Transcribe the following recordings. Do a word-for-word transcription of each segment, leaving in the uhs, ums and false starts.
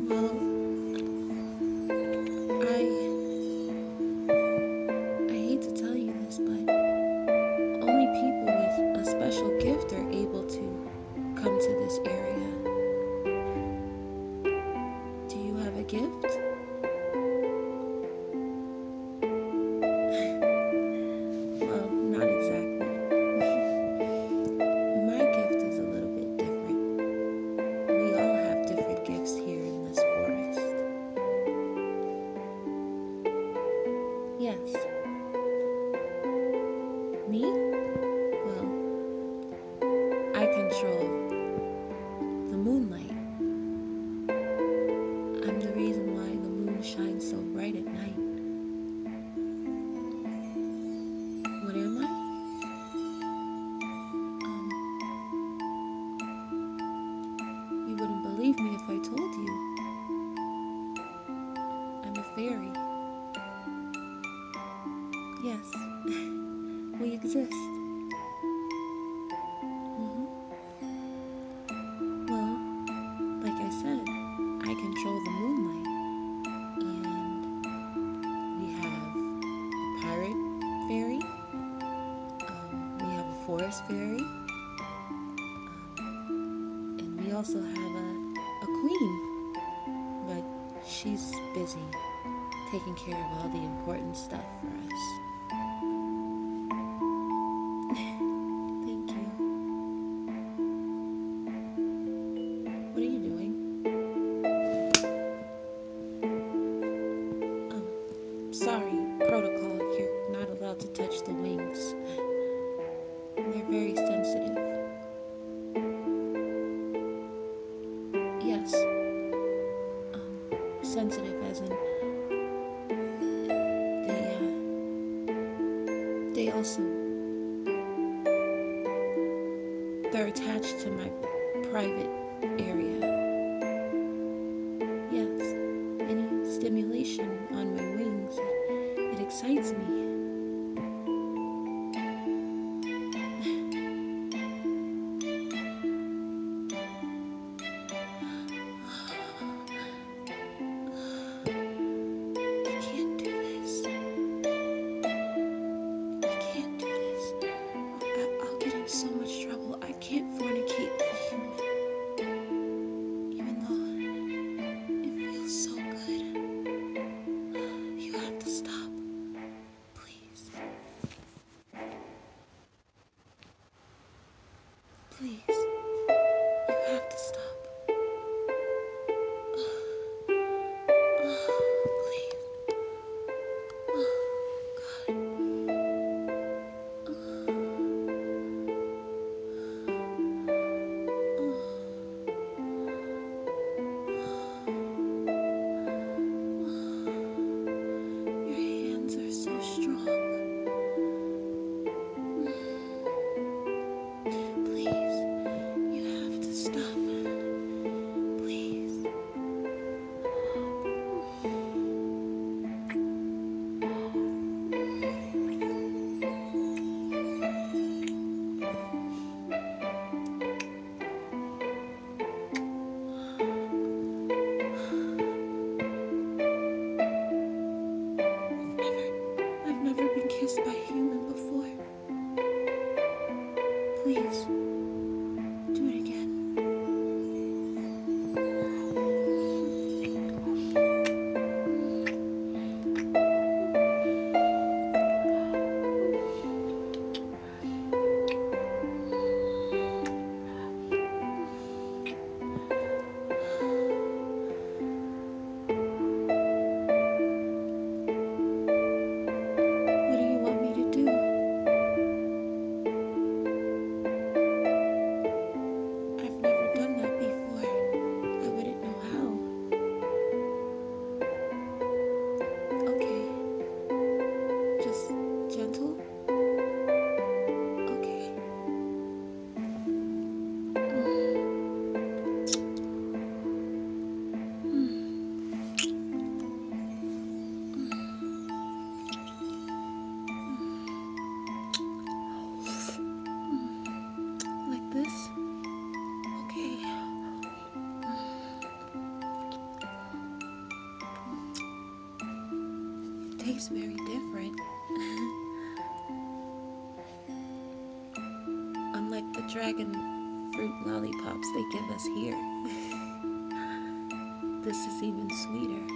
Well, I I hate to tell you this, but only people with a special gift are able to come to this area. Do you have a gift? Well, not exactly. My gift is a little bit different. We all have different gifts here in this forest. Yes. Me? Well, I control the moonlight. I'm the reason why the moon shines so bright at night. What am I? Um, you wouldn't believe me if I told you. I'm a fairy. Yes, we exist. hmm Well, like I said, I control the moonlight. And we have a pirate fairy. Um, we have a forest fairy. Um, and we also have a, a queen. But she's busy taking care of all the important stuff for us. Thank you. What are you doing? Um, sorry, protocol. You're not allowed to touch the wings. They're very sensitive. Yes. Um, sensitive as in they, uh, they also, they're attached to my private area. Yes, any stimulation on my wings, it, it excites me. I can't do this. I can't do this. I, I'll get in so much trouble. I can't fornicate with a human. Even though it feels so good. You have to stop. tastes very different. Unlike the dragon fruit lollipops they give us here. This is even sweeter.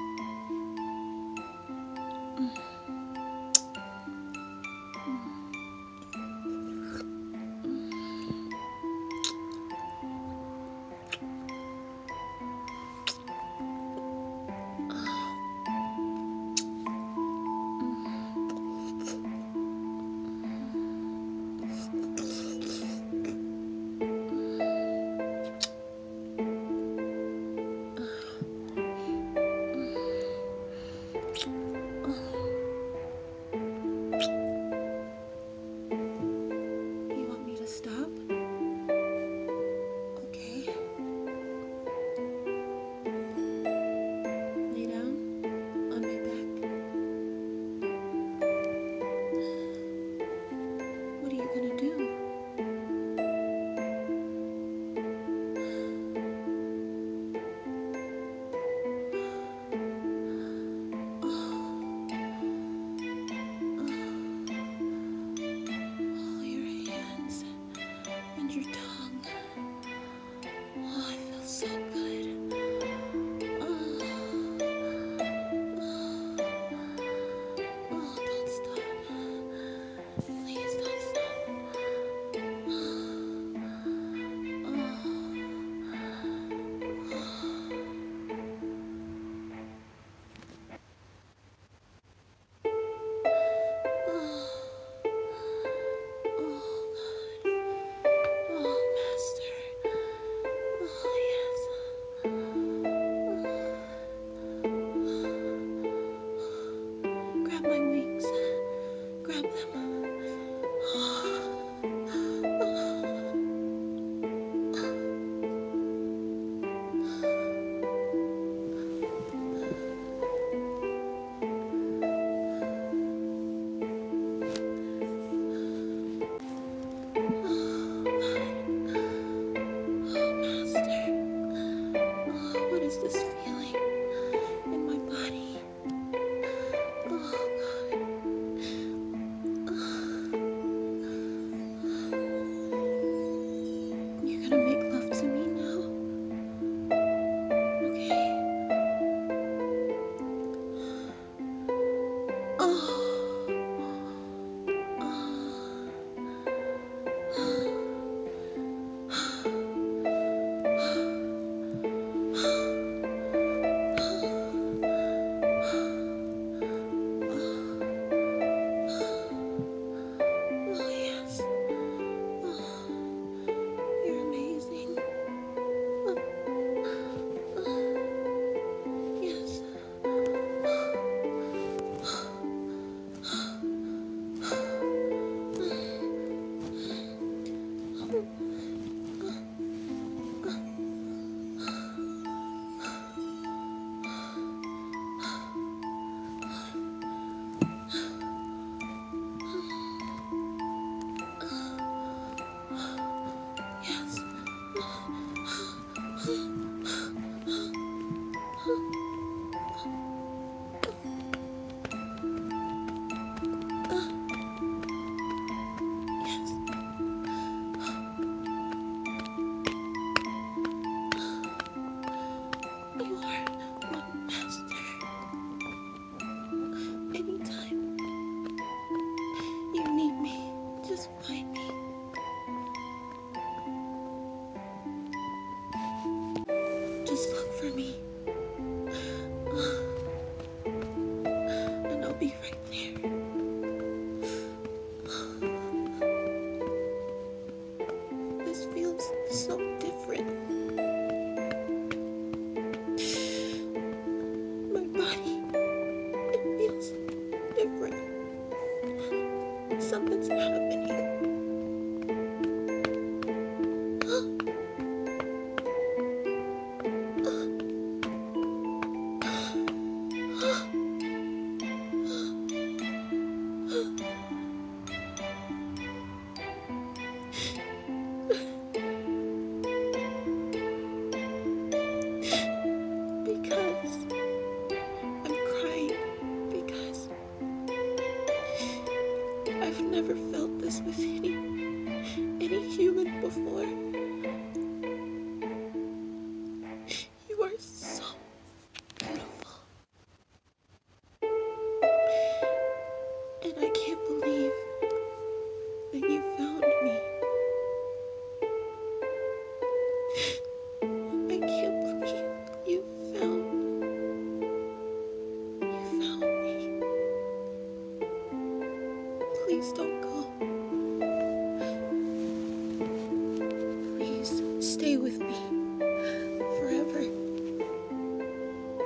Something's happening.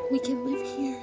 We can live here